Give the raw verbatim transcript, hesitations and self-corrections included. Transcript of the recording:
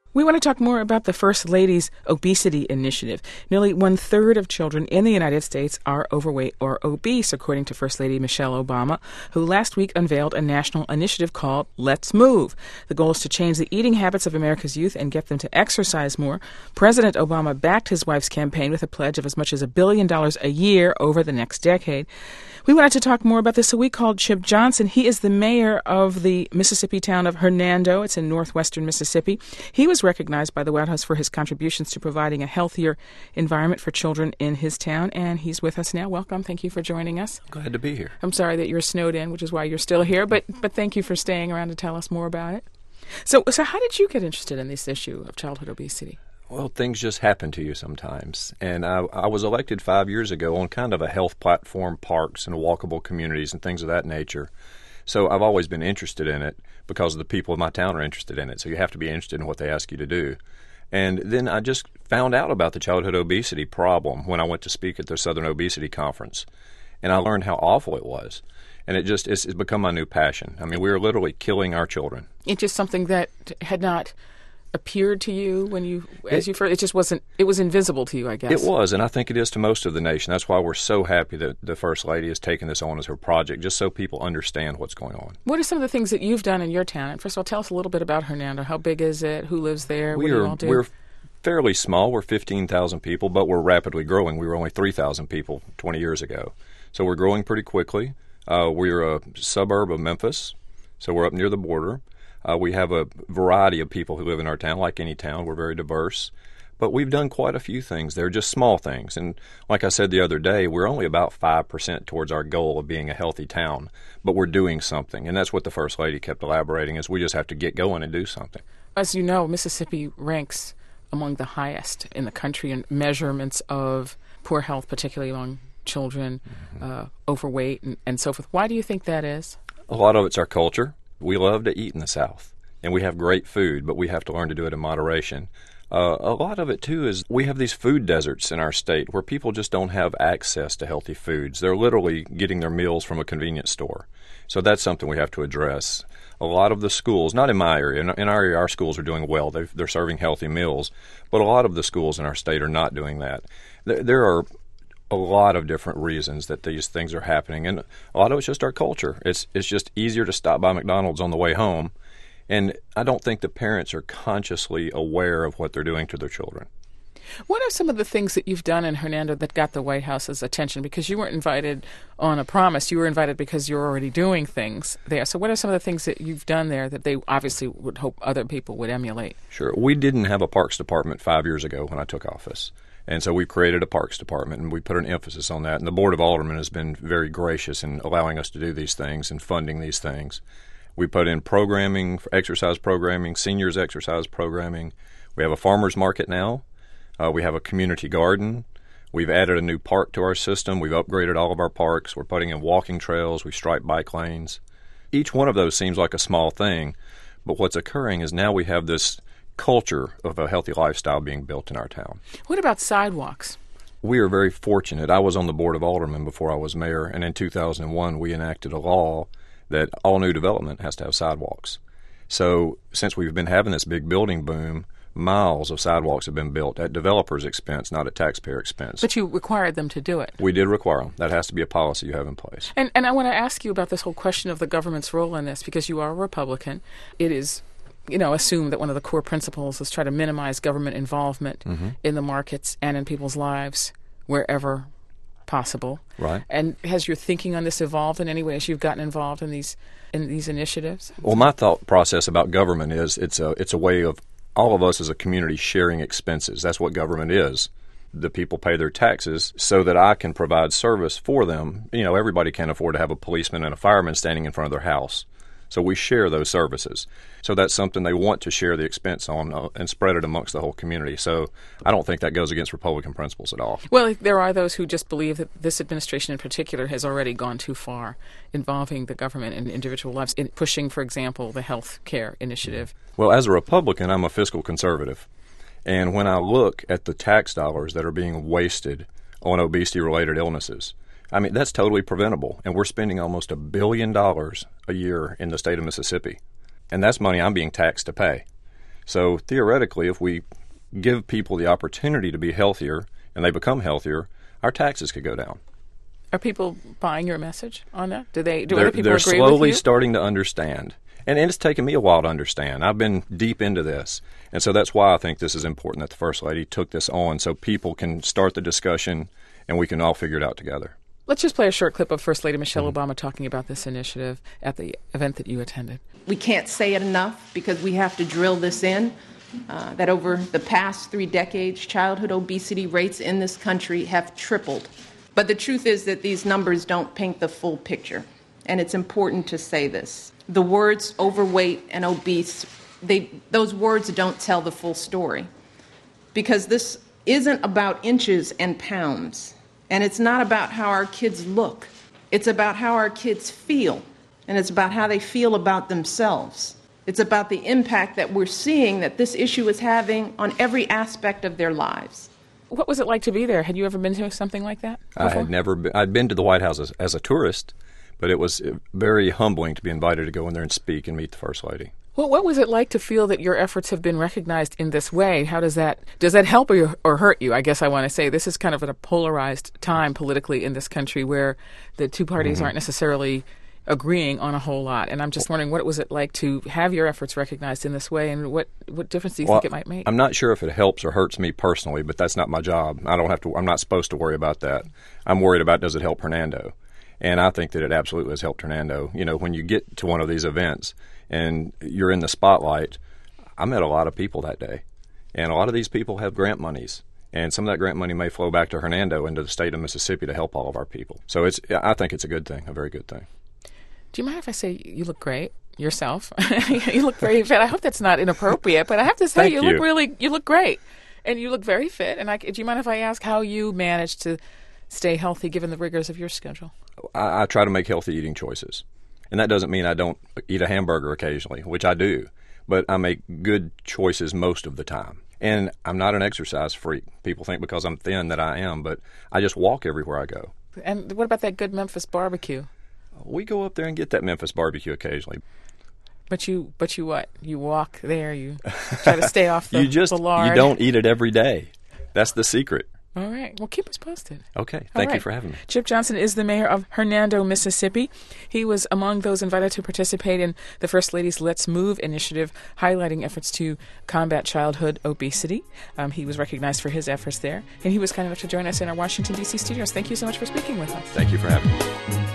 We want to talk more about the First Lady's obesity initiative. Nearly one-third of children in the United States are overweight or obese, according to First Lady Michelle Obama, who last week unveiled a national initiative called Let's Move. The goal is to change the eating habits of America's youth and get them to exercise more. President Obama backed his wife's campaign with a pledge of as much as a billion dollars a year over the next decade. We wanted to talk more about this, so we called Chip Johnson. He is the mayor of the Mississippi town of Hernando. It's in northwestern Mississippi. He was recognized by the White House for his contributions to providing a healthier environment for children in his town, and he's with us now. Welcome. Thank you for joining us. Glad to be here. I'm sorry that you're snowed in, which is why you're still here, but but thank you for staying around to tell us more about it. So, so how did you get interested in this issue of childhood obesity? Well, things just happen to you sometimes. And I, I was elected five years ago on kind of a health platform, parks and walkable communities and things of that nature. So I've always been interested in it because the people of my town are interested in it. So you have to be interested in what they ask you to do. And then I just found out about the childhood obesity problem when I went to speak at the Southern Obesity Conference. And I learned how awful it was. And it just it's, it's become my new passion. I mean, we are literally killing our children. It's just something that had not appeared to you when you, as it, you first, it just wasn't, it was invisible to you, I guess. It was, and I think it is to most of the nation. That's why we're so happy that the First Lady has taken this on as her project, just so people understand what's going on. What are some of the things that you've done in your town? And first of all, tell us a little bit about Hernando. How big is it? Who lives there? We what do are, you all do? We're fairly small. We're fifteen thousand people, but we're rapidly growing. We were only three thousand people twenty years ago. So we're growing pretty quickly. Uh, we're a suburb of Memphis, so we're up near the border. Uh, we have a variety of people who live in our town, like any town. We're very diverse. But we've done quite a few things. They're just small things. And like I said the other day, we're only about five percent towards our goal of being a healthy town. But we're doing something. And that's what the First Lady kept elaborating, is we just have to get going and do something. As you know, Mississippi ranks among the highest in the country in measurements of poor health, particularly among children, mm-hmm. uh, overweight, and, and so forth. Why do you think that is? A lot of it's our culture. We love to eat in the South, and we have great food, but we have to learn to do it in moderation. Uh, a lot of it, too, is we have these food deserts in our state where people just don't have access to healthy foods. They're literally getting their meals from a convenience store. So that's something we have to address. A lot of the schools, not in my area, in, in our area, our schools are doing well. They've, they're serving healthy meals, but a lot of the schools in our state are not doing that. There, there are a lot of different reasons that these things are happening, and a lot of it's just our culture. It's it's just easier to stop by McDonald's on the way home, and I don't think the parents are consciously aware of what they're doing to their children. What are some of the things that you've done in Hernando that got the White House's attention? Because you weren't invited on a promise. You were invited because you're already doing things there. So what are some of the things that you've done there that they obviously would hope other people would emulate? Sure. We didn't have a parks department five years ago when I took office. And so we created a parks department, and we put an emphasis on that. And the Board of Aldermen has been very gracious in allowing us to do these things and funding these things. We put in programming, exercise programming, seniors exercise programming. We have a farmer's market now. Uh, we have a community garden. We've added a new park to our system. We've upgraded all of our parks. We're putting in walking trails. We've striped bike lanes. Each one of those seems like a small thing, but what's occurring is now we have this culture of a healthy lifestyle being built in our town. What about sidewalks? We are very fortunate. I was on the Board of Aldermen before I was mayor, and in two thousand one we enacted a law that all new development has to have sidewalks. So since we've been having this big building boom, miles of sidewalks have been built at developers' expense, not at taxpayer expense. But you required them to do it. We did require them. That has to be a policy you have in place. And, and I want to ask you about this whole question of the government's role in this, because you are a Republican. It is, you know, assumed that one of the core principles is try to minimize government involvement mm-hmm. in the markets and in people's lives wherever possible. Right. And has your thinking on this evolved in any way as you've gotten involved in these in these initiatives? Well, my thought process about government is it's a it's a way of all of us as a community sharing expenses. That's what government is. The people pay their taxes so that I can provide service for them. You know, everybody can't afford to have a policeman and a fireman standing in front of their house. So we share those services. So that's something they want to share the expense on uh, and spread it amongst the whole community. So I don't think that goes against Republican principles at all. Well, there are those who just believe that this administration in particular has already gone too far involving the government in individual lives, in pushing, for example, the health care initiative. Well, as a Republican, I'm a fiscal conservative. And when I look at the tax dollars that are being wasted on obesity-related illnesses, I mean, that's totally preventable, and we're spending almost a billion dollars a year in the state of Mississippi, and that's money I'm being taxed to pay. So theoretically, if we give people the opportunity to be healthier and they become healthier, our taxes could go down. Are people buying your message on that? Do they? Do they're, other people they're agree slowly with you? starting to understand. And, and it's taken me a while to understand. I've been deep into this. And so that's why I think this is important that the First Lady took this on so people can start the discussion and we can all figure it out together. Let's just play a short clip of First Lady Michelle mm-hmm. Obama talking about this initiative at the event that you attended. We can't say it enough because we have to drill this in, uh, that over the past three decades, childhood obesity rates in this country have tripled. But the truth is that these numbers don't paint the full picture, and it's important to say this. The words overweight and obese, they, those words don't tell the full story, because this isn't about inches and pounds, and it's not about how our kids look. It's about how our kids feel, and it's about how they feel about themselves. It's about the impact that we're seeing that this issue is having on every aspect of their lives. What was it like to be there? Had you ever been to something like that before? I had never been. I'd been to the White House as, as a tourist, but it was very humbling to be invited to go in there and speak and meet the First Lady. Well, what was it like to feel that your efforts have been recognized in this way? How does that does that help or, or hurt you? I guess I want to say this is kind of a polarized time politically in this country where the two parties mm-hmm. aren't necessarily agreeing on a whole lot. And I'm just wondering, what was it like to have your efforts recognized in this way, and what, what difference do you well, think it might make? I'm not sure if it helps or hurts me personally, but that's not my job. I don't have to. I'm not supposed to worry about that. I'm worried about, does it help Hernando? And I think that it absolutely has helped Hernando. You know, when you get to one of these events and you're in the spotlight, I met a lot of people that day. And a lot of these people have grant monies. And some of that grant money may flow back to Hernando into the state of Mississippi to help all of our people. So it's. I think it's a good thing, a very good thing. Do you mind if I say you look great yourself? You look very fit. I hope that's not inappropriate, but I have to say Thank you, you look really, you look great. And you look very fit. And I, do you mind if I ask how you manage to stay healthy given the rigors of your schedule? I, I try to make healthy eating choices. And that doesn't mean I don't eat a hamburger occasionally, which I do. But I make good choices most of the time. And I'm not an exercise freak. People think because I'm thin that I am, but I just walk everywhere I go. And what about that good Memphis barbecue? We go up there and get that Memphis barbecue occasionally. But you, but you what? You walk there. You try to stay off the, you just, the lard. You don't eat it every day. That's the secret. All right. Well, keep us posted. Okay. Thank right. you for having me. Chip Johnson is the mayor of Hernando, Mississippi. He was among those invited to participate in the First Lady's Let's Move initiative, highlighting efforts to combat childhood obesity. Um, he was recognized for his efforts there, and he was kind enough to join us in our Washington, D C studios. Thank you so much for speaking with us. Thank you for having me.